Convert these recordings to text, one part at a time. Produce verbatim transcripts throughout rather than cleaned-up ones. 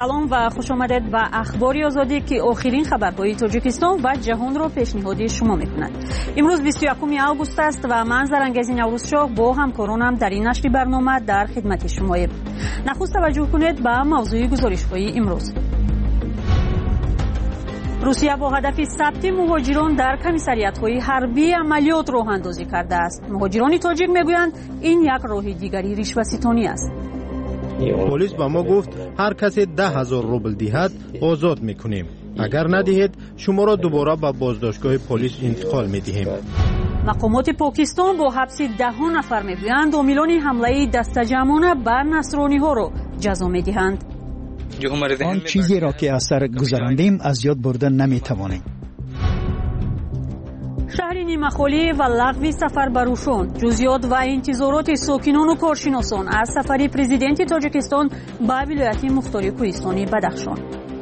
سلام و خوش آمدید به اخباری آزادی که آخرین خبرهای تاجیکستان و جهان را پیشنهاد شما می‌کند. امروز بیست و یکم آگوست است و من زرنگز نوروزشاه با همکارانم در این نشر برنامه در خدمت شماییم. نخست توجه کنید به موضوع گزارش‌های امروز. روسیه با هدف ثبت مهاجران در کمیسریات‌های حربی عملیات راه اندازی کرده است. مهاجران تاجیک میگویند این یک راه دیگری رشوه‌ستانی است. پلیس با ما گفت هر کسی ده هزار روبل دهد آزاد میکنیم. اگر ندهید شما را دوباره به بازداشتگاه پلیس انتقال میدهیم. مقامات پاکستان با حبس ده نفر میگویند عاملان حمله دستجمعانه بر نصرانی ها را جزا میدهند. آن چیزی را که از سر گذراندیم از یاد بردن نمیتوانیم. شهر نیمه‌خالی و لغو سفر به روشن، جزئیات و انتظارات ساکنان و کارشناسان از سفر پرزیدنت تاجیکستان به ولایت مختار کوهستانی بدخشان.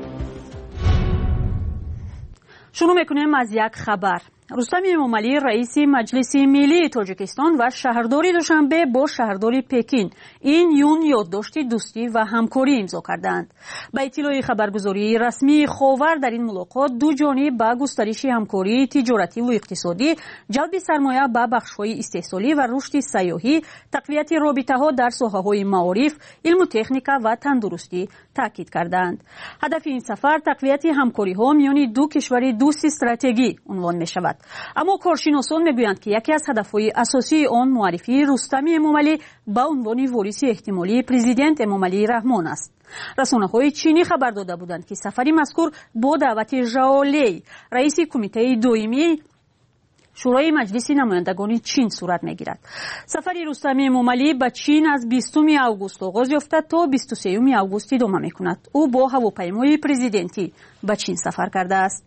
شروع میکنیم از یک خبر. رستم امامعلی رئیس مجلس ملی تاجیکستان و شهردار دوشنبه با شهردار پکین این یون یادداشت دوستی و همکاری امضا کردند. به اطلاع خبرگزاری رسمی خاور در این ملاقات دو جانب به گسترش همکاری تجارتی و اقتصادی، جلب سرمایه به بخش‌های استحصالی و رشد سیاحی، تقویت رابطه‌ها در ساحه‌های معارف، علم و تکنیک و تندرستی تاکید کردند. هدف این سفر تقویت همکاری‌ها میان دو کشور دوست استراتژی عنوان می‌شود. اما کارشناسان میگویند که یکی از هدفهای اساسی آن معرفی رستم امامعلی به عنوان وارث احتمالی پرزیدنت امامعلی رحمان است. رسانه‌های چینی خبر داده بودند که سفر مذکور با دعوت ژائو لی، رئیس کمیته دائمی شورای مجلس نمایندگان چین صورت میگیرد. سفر رستم امامعلی به چین از بیستم آگوست آغاز یافته تا بیست و سوم آگوست ادامه میکند. او با هواپیمای پرزیدنتی به چین سفر کرده است.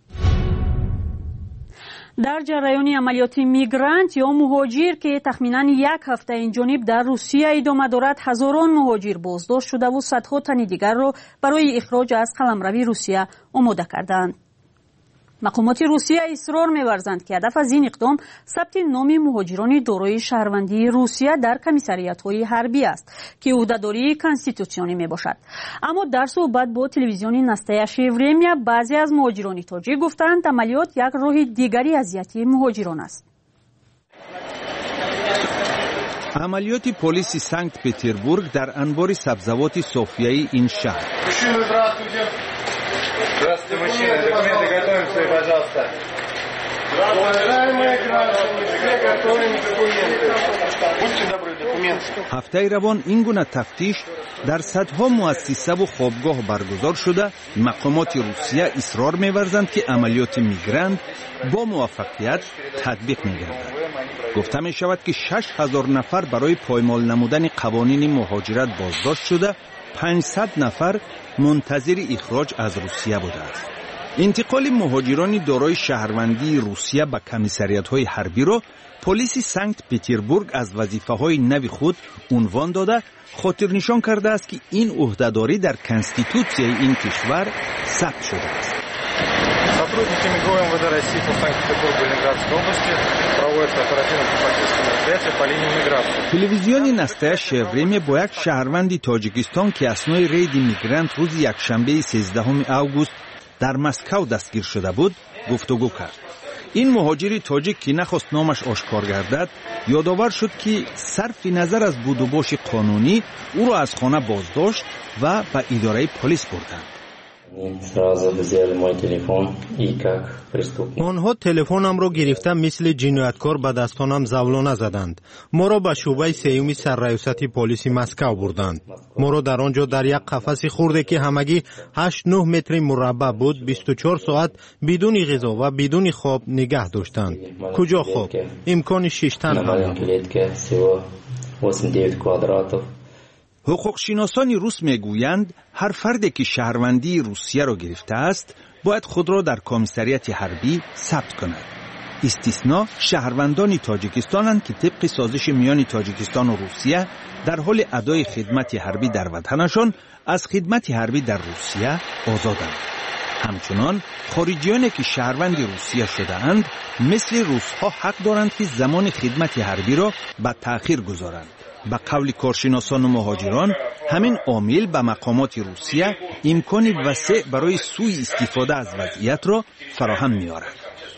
در جریان عملیات میگرانت یا مهاجر که تخمینا یک هفته این جانب در روسیه ادامه دارد، هزاران مهاجر بازداشت شده و صدها تن دیگر را برای اخراج از قلمرو روسیه آماده کردند. مقامات روسیه اصرار می‌ورزند که هدف از این اقدام ثبت نام مهاجران دارای شهروندی روسیه در کمیسریات‌های حربی است که عهده‌داری کنستیتوسیونی میباشد. اما در صحبت با تلویزیون نستایش ورمیا بعضی از مهاجران تاجیک گفتند عملیات یک راه دیگری اذیت مهاجران است. عملیات پلیس سنت پتربورگ در انبار سبزوات صوفیایی این شهر. Здравствуйте, мужчины. Документы готовим свои, пожалуйста. Уважаемые граждане, все готовим документы. Будьте добры, документы. هفته روان این گونه تفتیش در صدها مؤسسه و خوابگاه برگزار شده. مقامات روسیه اصرار می‌ورزند که عملیات میگرانت با موفقیت تطبیق می‌گردد. گفته می شود که شش هزار نفر برای پایمال نمودن قوانین مهاجرت بازداشت شده، پانصد نفر منتظر اخراج از روسیه بوده است. انتقال مهاجران دارای شهروندی روسیه به کمیسریات‌های حربی را پلیس سنت پتربورگ از وظیفه‌های نو خود عنوان داده، خاطر نشان کرده است که این عهده‌داری در کنستیتوسیای این کشور ثبت شده است. Сотрудники МВД России по Санкт-Петербургу и Ленинградской области проводят оперативно-профилактические мероприятия по линии миграции. تلویزیون نستایش شوریم با یک شهروند تاجیکستان که اثنای رید میگرانت روز یکشنبه سیزدهم آگوست در مسکو دستگیر شده بود گفتگو کرد. این مهاجر تاجیک که نخواست نامش آشکار گردد یادآور شد که صرف نظر از بود و باش قانونی او را از خانه بازداشت و به اداره پلیس بردند. آنها تلفنم را گرفته مثل جنایتکار به دستانم زولانه زدند. ما را به شعبه سیوم سرریاست پلیس مسکو بردند. ما را در آنجا در یک قفس خرده که همگی هشت نه متر مربع بود بیست و چهار ساعت بدون غذا و بدون خواب نگه داشتند. کجا خواب؟ امکان شش تن هم. حقوق شناسان روس میگویند هر فردی که شهروندی روسیه را گرفته است باید خود را در کمیسریات حربی ثبت کند. استثنا شهروندان تاجیکستانند که طبق سازش میان تاجیکستان و روسیه در حال ادای خدمت حربی در وطنشان از خدمت حربی در روسیه آزادند. همچنان خارجیانی که شهروند روسیه شده اند مثل روس‌ها حق دارند که زمان خدمت حربی را به تأخیر گذارند. به قول کارشناسان و مهاجران همین عامل به مقامات روسیه امکان وسیع برای سوء استفاده از وضعیت را فراهم می‌آورد.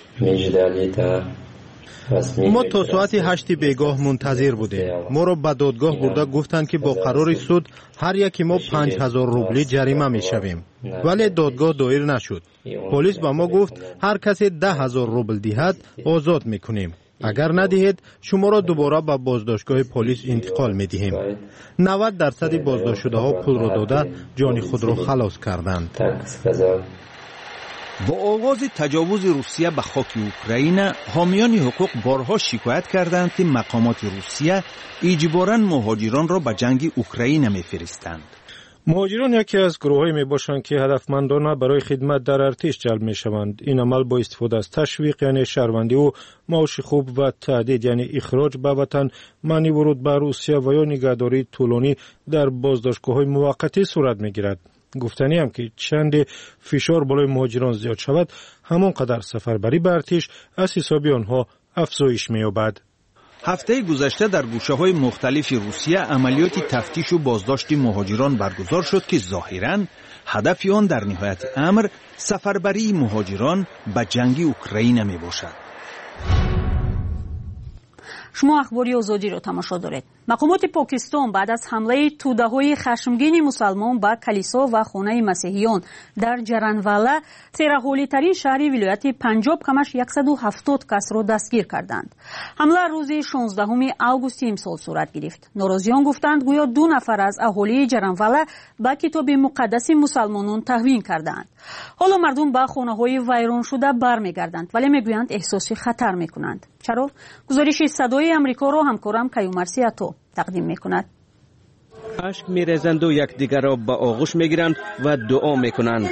ما تا ساعت هشت بیگاه منتظر بودیم. ما را به دادگاه برده گفتند که با قرار سود هر یکی ما پنج هزار روبلی جریمه می شویم. ولی دادگاه دایر نشد. پلیس به ما گفت هر کسی ده هزار روبل دهد آزاد می کنیم. اگر ندهید شما را دوباره به بازداشتگاه پلیس انتقال می دهیم. نود درصد بازداشت شده ها پول را داده جان خود را خلاص کردند. با آغاز تجاوز روسیه به خاک اوکراین، حامیان حقوق بارها شکایت کردند که مقامات روسیه اجباراً مهاجران را به جنگ اوکراین می‌فرستند. مهاجران یکی از گروه‌هایی میباشند که هدفمندانه برای خدمت در ارتش جلب میشوند. این عمل با استفاده از تشویق یعنی شهروندی و معاش خوب و تهدید یعنی اخراج به وطن، منع ورود به روسیه و یا نگهداری طولانی در بازداشتگاه‌های موقتی صورت میگیرد. گفتنی هم که چند فشار بالای مهاجران زیاد شود، همانقدر سفربری به ارتش از حساب آنها افزایش می‌یابد. هفته گذشته در گوشه‌های مختلف روسیه عملیات تفتیش و بازداشت مهاجران برگزار شد که ظاهراً هدف آن در نهایت امر سفربری مهاجران به جنگ اوکراین میباشد. شما اخباری آزادی را تماشا دارید. مقامات پاکستان بعد از حمله توده‌های خشمگین مسلمان به کلیسا و خانه مسیحیان در جرانوالا، ترحالی‌ترین شهر ولایت پنجاب، کمش صد و هفتاد کس را دستگیر کردند. حمله روز شانزدهم آگوست امسال صورت گرفت. ناراضیان گفتند گویا دو نفر از اهالی جرانوالا به کتاب مقدس مسلمانان توهین کردند. حالا مردم به خانه‌های ویران شده برمیگردند، ولی میگویند احساس خطر میکنند. چرا؟ گزارش صدای امریکا را همکارم کیومرسی عطا تقدیم میکند. اشک میریزند و یکدیگر را به آغوش میگیرند و دعا میکنند.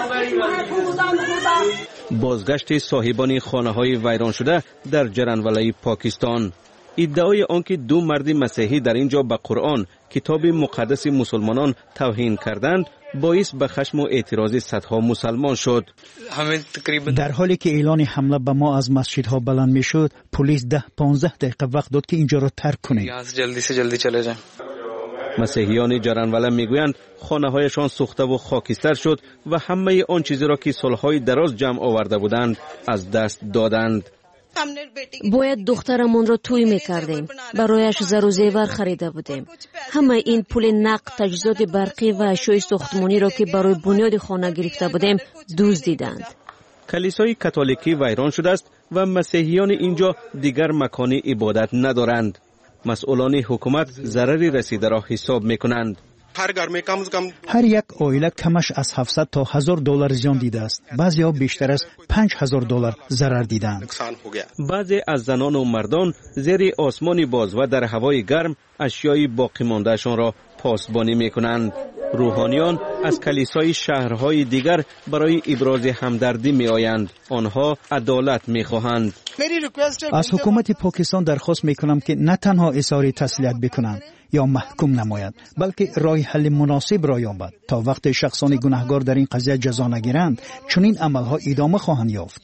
بازگشت صاحبان خانه‌های ویران شده در جرانوالای پاکستان. ادعای آنکه دو مرد مسیحی در اینجا به قرآن، کتاب مقدس مسلمانان، توهین کردند باعث به خشم و اعتراض صدها مسلمان شد. در حالی که اعلان حمله به ما از مسجدها بلند میشد، پلیس ده پانزده دقیقه وقت داد که اینجا را ترک کنیم. جلدی سے جلدی چله جائیں. مسیحیان جرانوالا میگویند خانه‌هایشان سوخته و خاکستر شد و همه آن چیزی را که سالهای دراز جمع آورده بودند از دست دادند. باید دخترمون را توی میکردیم، برایش زر و زیور خریده بودیم. همه این پول نقد، تجهیزات برقی و اشیاء ساختمانی را که برای بنیاد خانه گرفته بودیم دزدیدند. کلیسای کاتولیکی ویران شده است و مسیحیان اینجا دیگر مکان عبادت ندارند. مسئولان حکومت ضرری رسیده را حساب میکنند. هر یک عائله کمش از هفتصد تا هزار دلار زیان دیده است. بعضی ها بیشتر از پنج هزار دلار ضرر دیدند. بعضی از زنان و مردان زیر آسمان باز و در هوای گرم اشیای باقی ماندهشان را پاسبانی میکنند. روحانیان از کلیسای شهرهای دیگر برای ابراز همدردی می آیند. آنها عدالت می خواهند. از حکومت پاکستان درخواست می کنم که نه تنها اظهار تسلیت بکنند یا محکوم نماید، بلکه راه حل مناسب را یابد. تا وقت شخصان گناهکار در این قضیه جزا نگیرند، چنین عملها ادامه خواهند یافت.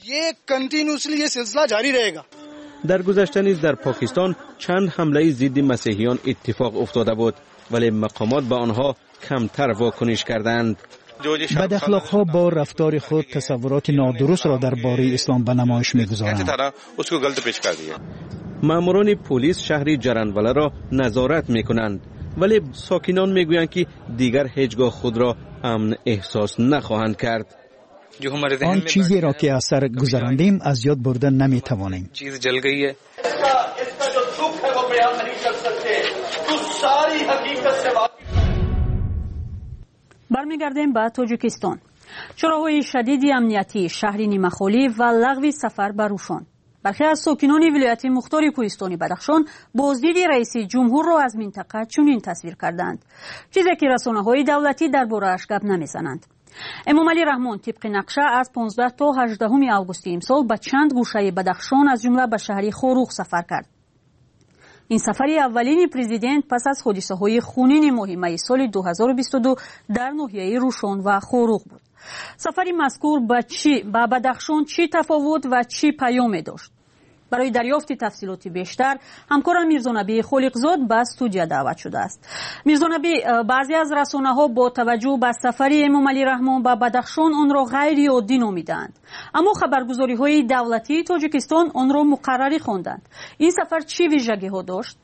در گذشته نیز در پاکستان چند حمله ضد مسیحیان اتفاق افتاده بود، ولی مقامات به آنها کمتر واکنش کردند. بد اخلاق‌ها با رفتار خود تصورات نادرست را درباره اسلام به نمایش می‌گذارند. ماموران پلیس شهر جرانوالا را نظارت می‌کنند، ولی ساکنان می‌گویند که دیگر هیچگاه خود را امن احساس نخواهند کرد. آن چیزی را که از سر گذراندیم از یاد بردن نمی‌توانیم. چیز جل گئی ہے. برمیگردیم به تاجیکستان. چراهای شدید امنیتی شهر نیمه‌خالی و لغو سفر به روشن. برخی از ساکنان ولایت مختار کوهستانی بدخشان بازدید رئیس جمهور را از منطقه چنین تصویر کردند، چیزی که رسانه‌های دولتی درباره‌اش گپ نمی‌زنند. امامعلی رحمان طبق نقشه از پانزده تا هجدهم آگوست امسال به چند گوشه بدخشان از جمله به شهر خوروغ سفر کرد. این سفری اولین پرزیدنت پس از حادثه‌های خونین ماه می سال دو هزار و بیست و دو در ناحیه روشن و خوروغ بود. سفری مذکور با چی با بدخشان چی تفاوت و چی پیام داشت؟ برای دریافت تفصیلات بیشتر همکارم میرزانبی خالقزاد به استودیو دعوت شده است. میرزانبی، بعضی از رسانه‌ها با توجه به سفر امامعلی رحمان به بدخشان آن را غیر عادی نامیدند، اما خبرگزاری‌های دولتی تاجیکستان آن را مقرری خواندند. این سفر چه ویژگی‌ها داشت؟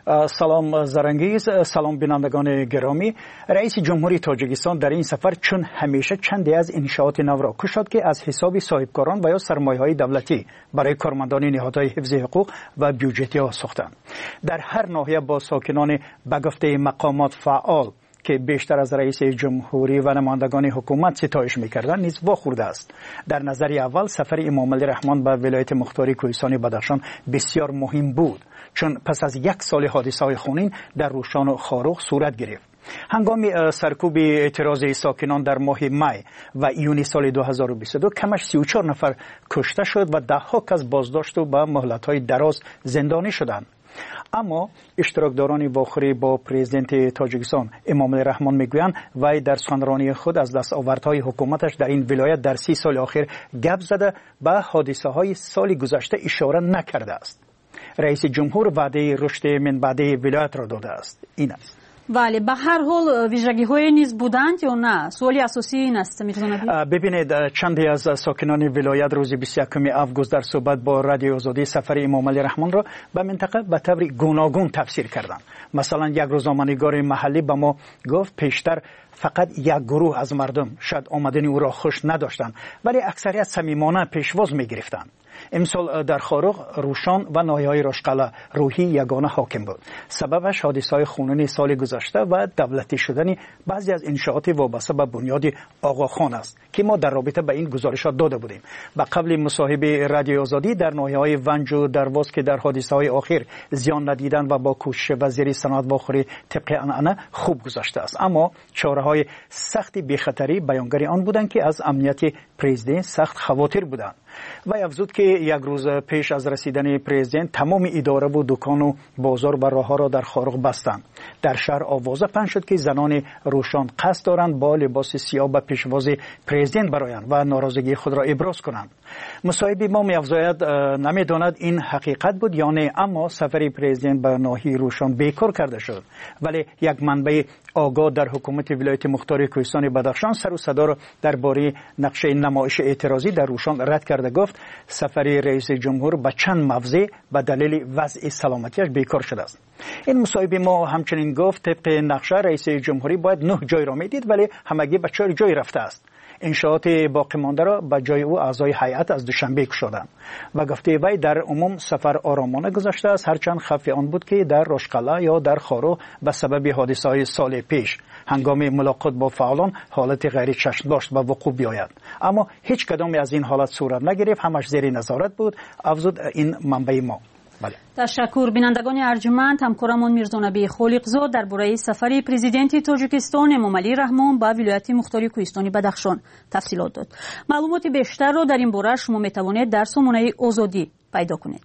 سلام زرنگیز، سلام بینندگان گرامی. رئیس جمهوری تاجیکستان در این سفر چون همیشه چندی از انشاءات نو را کشاد که از حساب صاحبکاران و یا سرمایه‌های دولتی برای کارمندان نهادهای حفظ حقوق و بودجه ها ساختند. در هر ناحیه با ساکنان به گفته مقامات فعال که بیشتر از رئیس جمهوری و نمایندگان حکومت ستایش می‌کردند نیز واخورده است. در نظر اول سفر امامعلی رحمان به ولایت مختاری کوهستان بدخشان بسیار مهم بود، چون پس از یک سال حادثه‌های خونین در روشان و خاروخ صورت گرفت. هنگام سرکوب اعتراض ساکنان در ماه می و ایون سال دو هزار و بیست و دو کمش سی و چهار نفر کشته شد و ده‌ها کس بازداشت و به مهلت‌های دراز زندانی شدند. اما اشتراکداران واخوری با پرزیدنت تاجیکستان امامعلی رحمان میگویند وی در سخنرانی خود از دستاوردهای حکومتش در این ولایت در سی سال اخیر گپ زده به حادثه‌های سال گذشته اشاره نکرده است. رئیس جمهور وعده رشد من بعده ولایت را داده است. این است. بله، به هر حال ویژگی‌های نیز بودند یا نه؟ سوالی اساسی این است میرزانبی. ببینید، چندی از ساکنان ولایت روز بیست و یکم آگوست در صحبت با رادیو آزادی سفر امامعلی رحمان را به منطقه به طور گوناگون تفسیر کردند. مثلا یک روزنامه‌نگار محلی به ما گفت پیشتر فقط یک گروه از مردم شاید آمدن او را خوش نداشتند، ولی اکثریت صمیمانه پیشواز می‌گرفتند. امسال در خاروخ، روشان و ناحیه‌های راشقله روحی یگانه حاکم بود. سببش حادثه‌های خونین سال گذشته و دولتی شدن بعضی از انشاءات وابسته به بنیاد آقاخان است که ما در رابطه به این گزارشات داده بودیم. و قبل مصاحبه رادیو آزادی در ناحیه‌های ونج و درواز که در حادثه‌های اخیر زیان ندیدند و با کوشش وزیر صنعت واخوری طبق عنعنه خوب گذشته است، اما چاره‌های سخت بی‌خطری بیانگر آن بودند که از امنیت پرزیدنت سخت خواطر بودند. و افزود که یک روز پیش از رسیدن پرزیدنت تمام اداره و دکان و بازار و راه‌ها را در خاروخ بستند. در شهر آوازه پخش شد که زنان روشان قصد دارند با لباس سیاه به پیشواز پرزیدنت برآیند و ناراضگی خود را ابراز کنند. مصاحب ما می‌افزاید نمی‌داند این حقیقت بود یا نه، اما سفر پرزیدنت به ناحیه روشان بیکار کرده شد. ولی یک منبع آگاه در حکومت ولایت مختاری کوهستان بدخشان سر و صدا را درباره نقشه نمایش اعتراضی در روشان رد کرده گفت سفر رئیس جمهور به چند موضع به دلیل وضع سلامتیش بیکار شده است. این مصاحب ما همچنین گفت طبق نقشه رئیس جمهوری باید نه جای را میدید، ولی همگی به چهار جای رفته است. انشاءات باقی مانده را به جای او اعضای هیئت از دوشنبه کشیدند و گفته وی در عموم سفر آرامانه گذشته است، هرچند خفی آن بود که در راشقله یا در خارو به سبب حادثه‌های سال پیش هنگام ملاقات با فعالان حالت غیر چشم داشت به وقوع بیاید، اما هیچ کدام از این حالت صورت نگرفت، همش زیر نظارت بود، افزود این منبع ما. بله. تشکر. بینندگان ارجمند، همکارمان میرزانبی خالقزاد درباره سفر پرزیدنت تاجیکستان امامعلی رحمان به ولایت مختاری کوهستان بدخشان تفصیلات داد. معلومات بیشتر را در این باره شما میتوانید در سامانه آزادی پیدا کنید.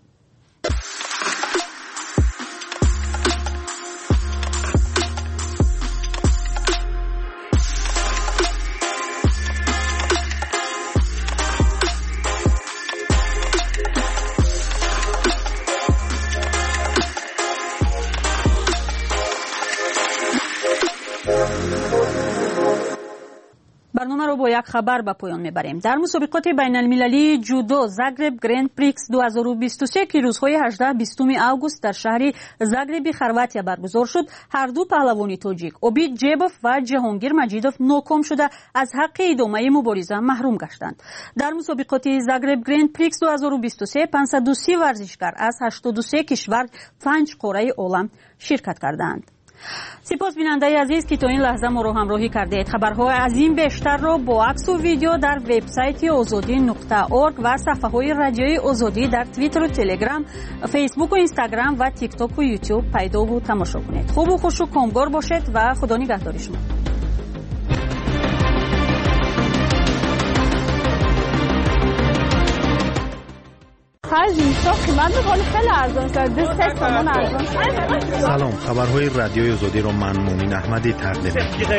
برنامه رو با یک خبر به پایان میبریم. در مسابقات بین المللی جودو زاگرب گرند پریکس دو هزار و بیست و سه که روزهای هجدهم بیستم آگوست در شهر زاگرب خرواتیا برگزار شد، هر دو پهلوانی تاجیک اوبید جیبوف و جهانگیر مجیدوف ناکام شده از حق ادامه مبارزه محروم گشتند. در مسابقات زاگرب گرند پریکس دو هزار و بیست و سه پانصد و سی ورزشکار از هشتاد و سه کشور پنج قاره عالم شرکت کردند. سپاس بیننده عزیز که تا این لحظه ما رو همراهی کردید. خبرهای از این بیشتر رو با عکس و ویدیو در وبسایت آزادی نقطه اورگ و صفحه های رادیوی آزادی در توییتر و تلگرام، فیسبوک و اینستاگرام و تیک تاک و یوتیوب پیدا و تماشا کنید. خوب و خوش و کامگار باشید و خدا نگهدار شما. سلام، خبرهای رادیوی آزادی رو من مومین احمدی تقدیم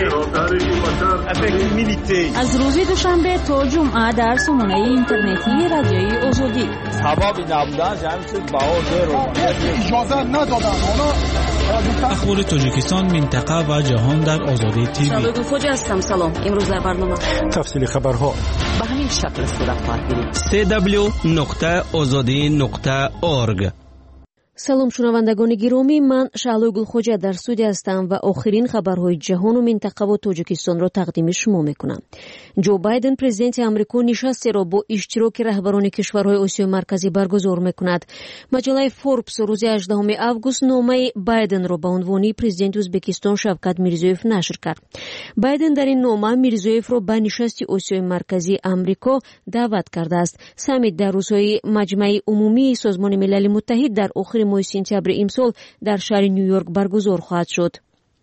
می‌کنم. از روز دوشنبه تا جمعه در سامانه اینترنتی رادیوی آزادی. سببی نبودن جمعی چیز بهار رو اجازه ندادن. اخبار تاجیکستان، منطقه و جهان در آزادی تیوی. شالوی خوج هستم. سلام. امروز در برنامه تفصیل خبرها به همین شکل صورت خواهد گرفت. سی دبلیو نقطه آزادی نقطه اورگ. سلام شنوندگان گرامی، من شعلوی گلخوجه در استودیو هستم و آخرین خبرهای جهان و منطقه و تاجیکستان را تقدیم شما میکنم. جو بایدن پرزیدنت آمریکا نشستی را با اشتراک رهبران کشورهای آسیای مرکزی برگزار میکند. مجله فوربس روز هجدهم آگوست نامه بایدن را به عنوان پرزیدنت ازبکستان شوکت میرزیویف نشر کرد. بایدن در این نامه میرزیویف را به نشست آسیای مرکزی آمریکا دعوت کرده است. سامیت در روزهای مجمع عمومی سازمان ملل متحد در آخر ماه سپتامبر امسال در شهر نیویورک برگزار خواهد شد.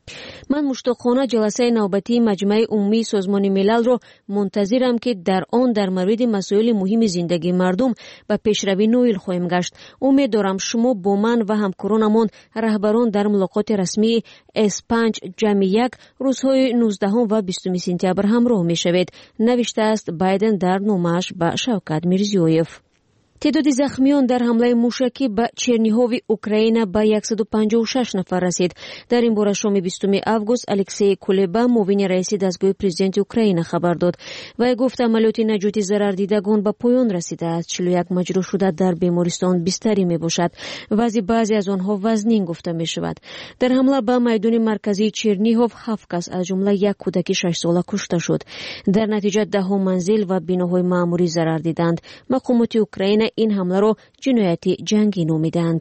من مشتاقانه جلسه نوبتی مجمع عمومی سازمان ملل را منتظرم که در آن در مورد مسائل مهم زندگی مردم به پیشروی نائل خواهیم گشت. امید دارم شما با من و همکارانمان رهبران در ملاقات رسمی اس پنج جمع یک روزهای نوزدهم و بیستم سپتامبر همراه می‌شوید، نوشته است بایدن در نامه‌اش به شوکت میرزیویف. تعداد زخمیان در حمله موشکی به چرنیهوی اوکراین به صد و پنجاه و شش نفر رسید. در این باره شام بیستم آگوست الکسی کولبا معاون رئیس دستگاه پرزیدنت اوکراین خبر داد و گفت عملیات نجاتی ضرر دیدگان به پایان رسیده است. چهل و یک مجروح شده در بیمارستان بستری می باشد. وضع بعضی از آنها وزنین گفته می شود. در حمله به میدان مرکزی چرنیهوف هفت کس از جمله یک کودک شش ساله کشته شد. در نتیجه ده ها منزل و بناهای معمولی ضرر دیدند. مقامات اوکراین این حمله را جنایت جنگی نامیدند.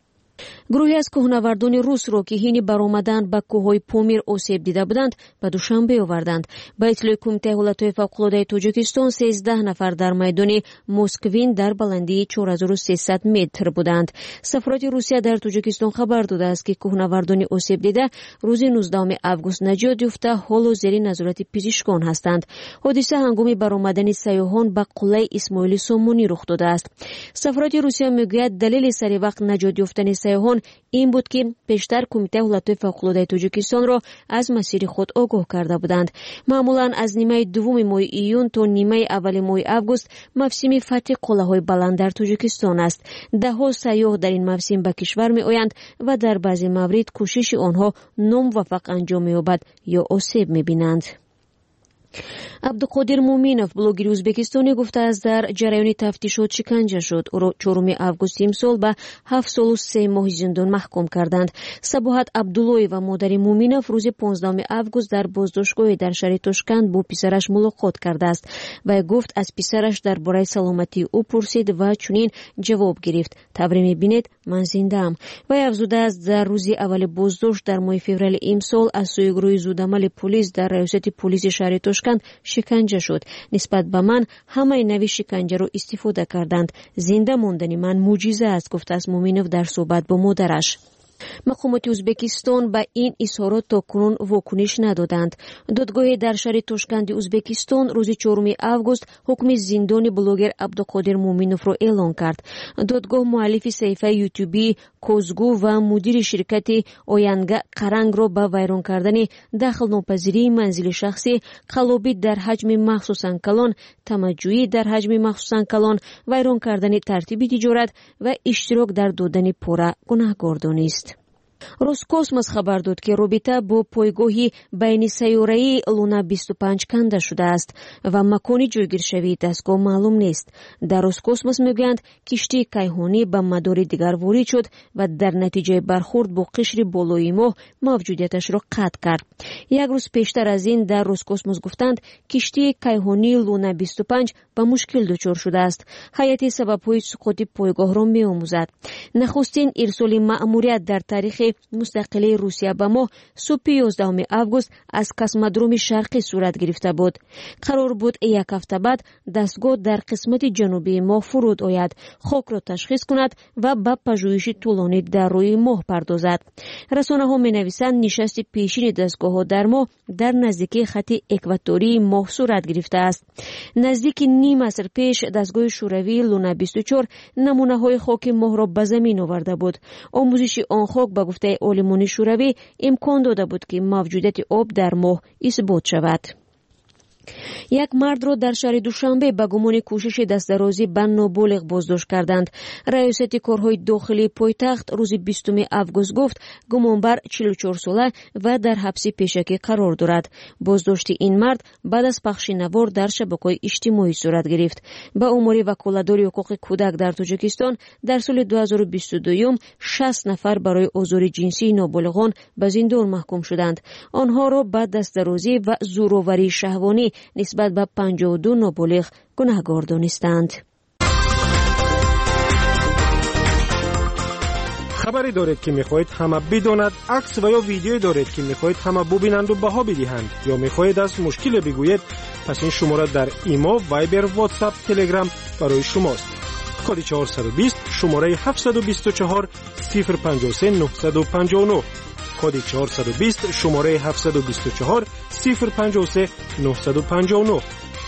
گروهی از کوهنوردان روس را که هین برآمدن به کوههای پامیر آسیب دیده بودند به دوشنبه آوردند. به اطلاع کمیته حالتهای فوق‌العاده تاجیکستان سیزده نفر در میدان موسکوین در بلندی چهار هزار و سیصد متر بودند. سفارت روسیه در تاجیکستان خبر داده است که کوهنوردان آسیب دیده روز نوزدهم آگوست نجات یافته حال زیر نظارت پزشکان هستند. حادثه هنگام برآمدن سیاحان به قله اسماعیل سامونی رخ داده است. سفارت روسیه میگوید دلیل سری وقت نجات یافتن سیاحان این بود که پیشتر کمیته حالتهای فوق‌العاده تاجیکستان را از مسیر خود آگاه کرده بودند. معمولا از نیمه دوم ماه ایون تا نیمه اول ماه آگوست موسم فتح قله‌های بلند در تاجیکستان است. ده ها سیاح در این موسم به کشور می آیند و در بعضی موارد کوشش آنها ناموفق انجام می‌یابد یا آسیب می‌بینند. عبدالقادر مومینوف بلوگر ازبکستانی گفته است در جریان تفتیشات شکنجه شد. او را چهارم آگوست امسال به هفت سال و سه ماه زندان محکوم کردند. صباحت عبداللهی و مادر مومینوف روز پانزدهم آگوست در بازداشتگاه در شهر تاشکند با پسرش ملاقات کرده است و گفت از پسرش درباره سلامتی او پرسید و چنین جواب گرفت: تبری می‌بینید من زنده ام. و افزوده است در روز اول بازداشت در ماه فوریه امسال از سوی گروه زودعمل پلیس در ریاست پلیس شهر تاشکند شکنجه شد. نسبت به من همه نوع شکنجه را استفاده کردند. زنده ماندن من معجزه است، گفته است مومینوف در صحبت با مادرش. مقامات ازبکستان به این اظهارات تاکنون واکنش ندادند. دادگاه در شهر تاشکند ازبکستان روز چهارم آگوست حکم زندان بلوگر عبدالقادر مومینوف را اعلان کرد. دادگاه مؤلف صفحه یوتیوبی کوزگو و مدیر شرکت آینگا قرنگ را به ویران کردن دخل ناپذیری منزل شخصی، قلابی در حجم مخصوصاً کلان، تمجویی در حجم مخصوصاً کلان، ویران کردن ترتیب تجارت و اشتراک در دادن پوره گناهکار دانست. روسکوسموس خبر داد که رابطه با پایگاهی بین سیاره‌ای لونا بیست و پنج کنده شده است و مکان جایگیرشوی دستگاه معلوم نیست. در روسکوسموس میگویند کشتی کیهانی به مدار دیگر وارد شد و در نتیجه برخورد با قشر بالای ماه موجودیتش را قطع کرد. یک روز پیشتر از این در روسکوسموس گفتند کشتی کیهانی لونا بیست و پنج به مشکل دچار شده است. هیئت سبب‌های سقوط پایگاه را می‌آموزد. نخستین ارسال مأموریت در تاریخ مستقله روسیه به ماه صبح یازدهم آگوست از کاسمودروم شرقی صورت گرفته بود. قرار بود یک هفته بعد دستگاه در قسمت جنوبی ماه فرود آید، خاک را تشخیص کند و به پژوهش طولانی در روی ماه پردازد. رسانه‌ها می‌نویسند نشست پیشین دستگاه‌ها در ماه در نزدیکی خط اکواتوری ماه صورت گرفته است. نزدیک نیم عصر پیش دستگاه شوروی لونا بیست و چهار نمونه‌های خاک ماه را به زمین آورده بود. آموزش آن خاک به گفته عالمان شوروی امکان داده بود که موجودیت آب در ماه اثبات شود. یک مرد را در شهر دوشنبه به گمان کوشش دستدرازی به نابالغ بازداشت کردند. ریاست کارهای داخلی پایتخت روز بیستم آگوست گفت گمانبر چهل و چهار ساله و در حبس پیشکی قرار دارد. بازداشت این مرد بعد از پخش نوار در شبکه‌های اجتماعی صورت گرفت. به امور وکالتداری حقوق کودک در تاجیکستان در سال دو هزار و بیست و دو شصت نفر برای آزار جنسی نابالغان به زندان محکوم شدند. آنها را به دستدرازی و زورآوری شهوانی نسبت به پنجاه و دو نابالغ گناهکار دانستند. خبری دارید که میخواهید همه بداند، عکس و یا ویدیویی دارید که میخواهید همه ببینند و بها بدهند، یا میخواهید از مشکل بگویید، پس این شماره در ایما، وایبر، واتساپ، تلگرام برای شماست. کد چهارصد و بیست شماره هفتصد و بیست و چهار صفر پنجاه و سه نهصد و پنجاه و نه. کد چهارصد و بیست شماره هفتصد و بیست و چهار صفر پنجاه و سه نهصد و پنجاه و نه.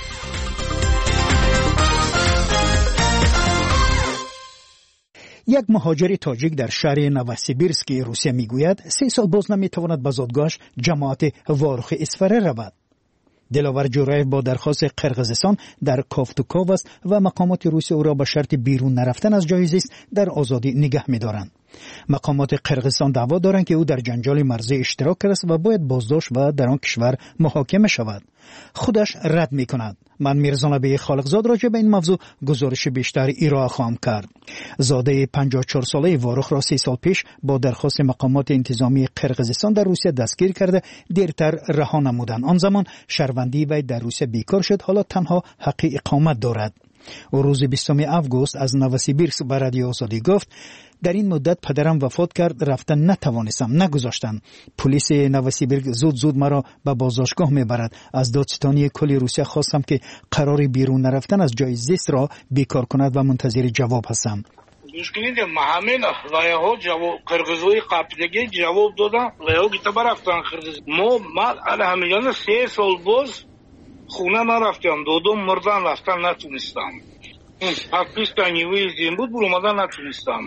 یک مهاجر تاجیک در شهر نوسیبیرسک روسیه میگوید سه سال باز نمیتواند به زادگاهش جماعت واروخ اسفره رود. دلاور جورایف با درخواست قرقیزستان در کافتوکاو است و مقامات روسیه او را به شرط بیرون نرفتن از جای زیست در آزادی نگه می‌دارند. مقامات قرقیزستان دعوا دارند که او در جنجال مرزی اشتراک کرده است و باید بازداشت و در آن کشور محاکمه شود. خودش رد می‌کند. من میرزا نبی خالقزاد راجع به این موضوع گزارش بیشتر ارائه خواهم کرد. زاده پنجاه و چهار ساله واروخ را سه سال پیش با درخواست مقامات انتظامی قرقیزستان در روسیه دستگیر کرده دیرتر رها نمودند. آن زمان شهروندی وی در روسیه بیکار شد، حالا تنها حق اقامت دارد. او روز بیستم آگوست از نوسیبیرسک به رادیو آزادی گفت در این مدت پدرم وفات کرد، رفتن نتوانستم، نگذاشتن. پلیس نوسیبیرسک زود زود مرا به بازداشتگاه میبرد. از دادستانی کل روسیه خواستم که قرار بیرون نرفتن از جای زیست را بیکار کند و منتظر جواب هستم. دوشکنید همین لایه‌ها جواب قرقیزوی قبلگی جواب دادن، لایه‌ها گیتا برفتن قرقیز. ما من الهمیان سه سال باز خونه نرفتم، دودم مردن رفتن نتونستم. подписканий визи بود برامدن نتونستم.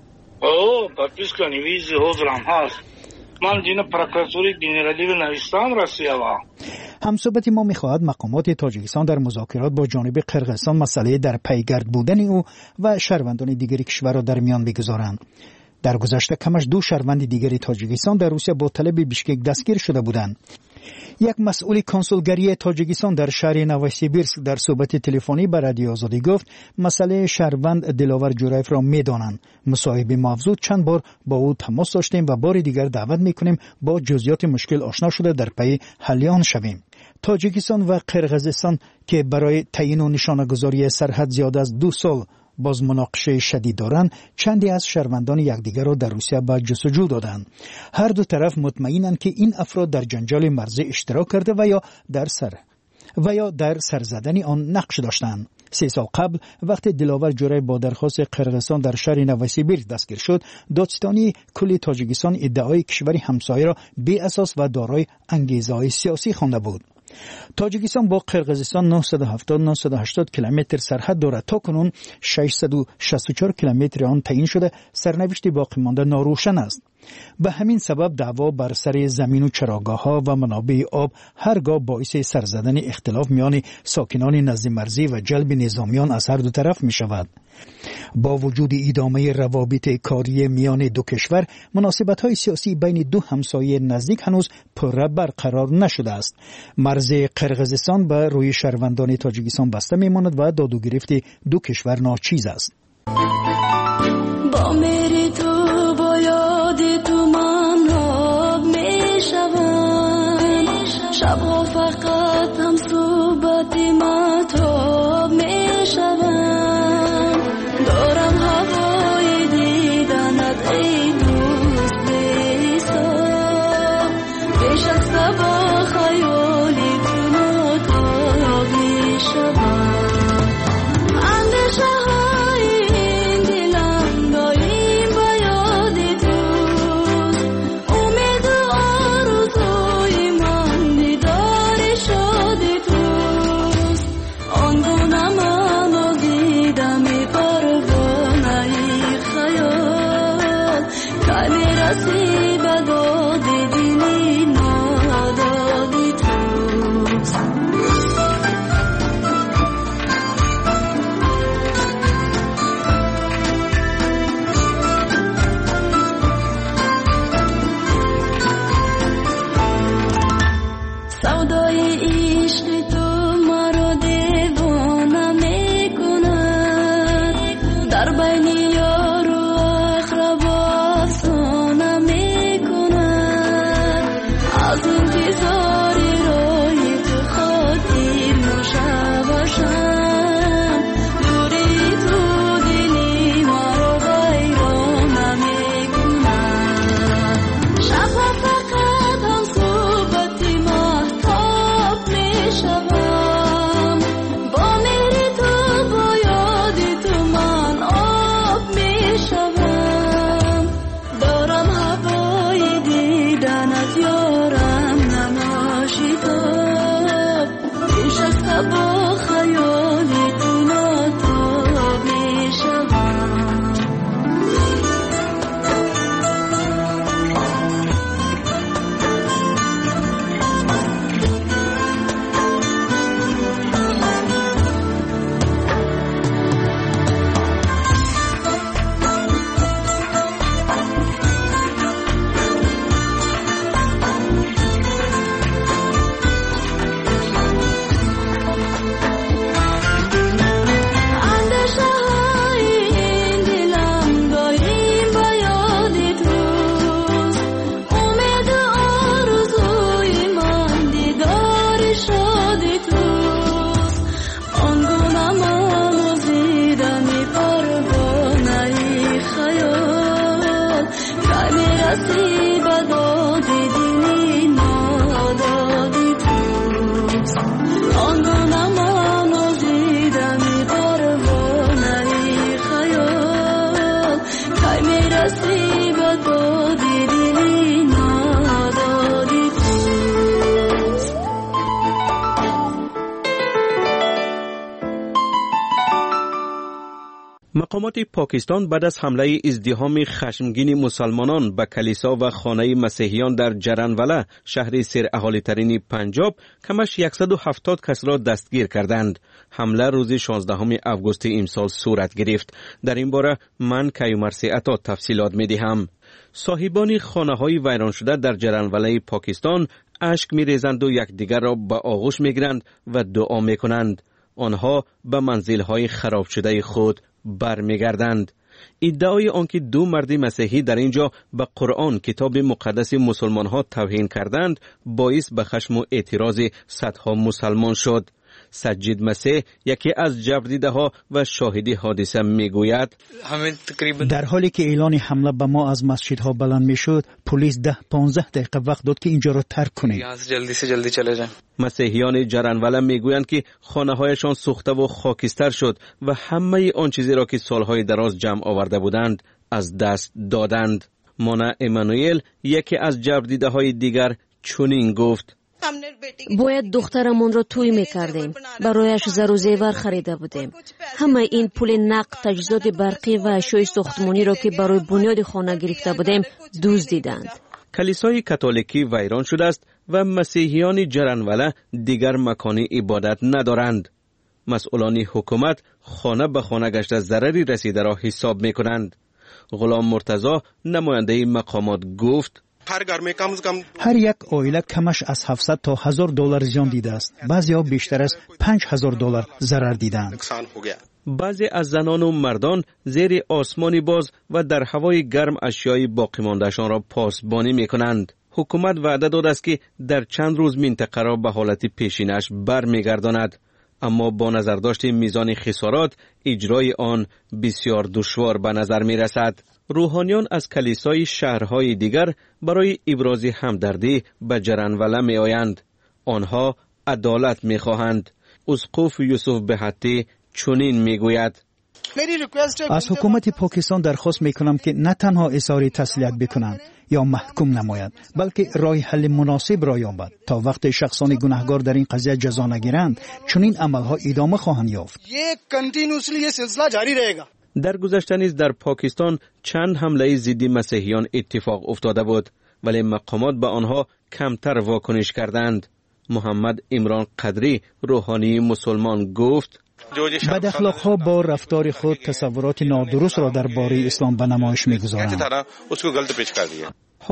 او подписканий визи حاضرم هست. من دینا پروکراتوری گنرالی رو نوشتم روسیه وا. همصحبت ما می‌خواهد مقامات تاجیکستان در مذاکرات با جانب قرقیزستان مسئله در پیگرد بودن او و شهروندان دیگری کشور را در میان بگذارند. در گذشته کمش دو شهروند دیگری تاجیکستان در روسیه با طلب بیشکک دستگیر شده بودند. یک مسئول کنسولگری تاجیکستان در شهر نوسیبیرسک در صحبت تلفنی با رادیو آزادی گفت مسئله شهروند دلاور جورایف را می‌دانند. مصاحبه موضوع چند بار با او تماس داشتیم و بار دیگر دعوت می‌کنیم با جزئیات مشکل آشنا شده در پی حل آن شویم. تاجیکستان و قرقیزستان که برای تعیین و نشانه‌گذاری سرحد زیاد از دو سال باز مناقشه شدید دارند، چندی از شهروندان یکدیگر را در روسیه به جستجو دادند. هر دو طرف مطمئنند که این افراد در جنجال مرزی اشتراک کرده و یا در سر و یا در سر زدن آن نقش داشتند. سه سال قبل وقتی دلاور جورایف با درخواست قرقیزستان در شهر نوسیبیرسک دستگیر شد، دادستانی کل تاجیکستان ادعای کشوری همسایه را بی اساس و دارای انگیزه‌های سیاسی خوانده بود. تاجیکستان با قرقیزستان نهصد و هفتاد تا نهصد و هشتاد کیلومتر سرحد دارد. تا کنون ششصد و شصت و چهار کیلومتر آن تعیین شده، سرنوشت باقی مانده ناروشن است. به همین سبب دعوا بر سر زمین و چراگاه‌ها و منابع آب هرگاه باعث سر زدن اختلاف میان ساکنان نزد مرزی و جلب نظامیان از هر دو طرف می شود. با وجود ادامه روابط کاری میان دو کشور، مناسبت‌های سیاسی بین دو همسایه نزدیک هنوز پررو برقرار نشده است. مرز قرقیزستان به روی شهروندان تاجیکستان بسته میماند و داد و گرفت دو کشور ناچیز است. با میری تو با یاد تو من آب میشوم، شبها فقط هم صحبت مطاب میشوم، دارم هوای دیدنت ای دوست مقامات پاکستان بعد از حمله ازدحام خشمگین مسلمانان به کلیسا و خانه مسیحیان در جرانواله، شهر سیر اهالی ترین پنجاب، کمش صد و هفتاد کس را دستگیر کردند. حمله روز شانزدهم آگوست امسال صورت گرفت. در این باره من کیومرثی عطا تفصیلات می دهم. صاحبان خانه های ویران شده در جرانواله پاکستان اشک می ریزند و یکدیگر را به آغوش می گیرند و دعا می کنند. آنها به منزل های خراب شده خود برمیگردند. ادعای آنکه دو مرد مسیحی در اینجا به قرآن، کتاب مقدس مسلمان ها، توهین کردند باعث به خشم و اعتراض صدها مسلمان شد. سجید مسیح، یکی از جبردیده ها و شاهدی حادثه، میگوید در حالی که اعلان حمله به ما از مسجدها بلند میشد، پلیس ده پانزده دقیقه وقت داد که اینجا را ترک کنید. جلدی سے جلدی چله جائیں. مسیحیان جرانواله میگویند که خانه هایشان سوخته و خاکستر شد و همه آن چیزی را که سالهای دراز جمع آورده بودند از دست دادند. مونا امانوئل، یکی از جبردیده های دیگر، چنین گفت: باید دخترمون را توی میکردیم، برایش زر و زیور خریده بودیم. همه این پول نقد، تجهیزات برقی و اشیاء ساختمانی را که برای بنیاد خانه گرفته بودیم دزدیدند. کلیسای کاتولیکی ویران شده است و مسیحیان جرانواله دیگر مکان عبادت ندارند. مسئولان حکومت خانه به خانه گشته ضرری رسیده را حساب میکنند. غلام مرتضی، نماینده مقامات، گفت: هر یک عائله کمش از هفتصد تا هزار دلار زیان دیده است. بعضی‌ها بیشتر از پنج هزار دلار ضرر دیدند. بعضی از زنان و مردان زیر آسمانی باز و در هوای گرم اشیای باقی مانده‌شان را پاسبانی می‌کنند. حکومت وعده داده است که در چند روز منطقه را به حالت پیشینش برمیگرداند، اما با نظرداشت میزان خسارات اجرای آن بسیار دشوار به نظر می‌رسد. روحانیان از کلیسای شهرهای دیگر برای ابراز همدردی به جرانواله می آیند. آنها عدالت می خواهند. اسقف یوسف بهتی چنین می گوید: از حکومت پاکستان درخواست می کنم که نه تنها اظهار تسلیت بکنند یا محکوم نماید، بلکه راه حل مناسب را یابد. تا وقت شخصان گناهکار در این قضیه جزا نگیرند، چنین عملها ادامه خواهند یافت. در گذشته نیز در پاکستان چند حمله ضد مسیحیان اتفاق افتاده بود، ولی مقامات به آنها کمتر واکنش کردند. محمد عمران قدری، روحانی مسلمان، گفت: بد اخلاق ها با رفتار خود تصورات نادرست را درباره اسلام به نمایش می‌گذارند.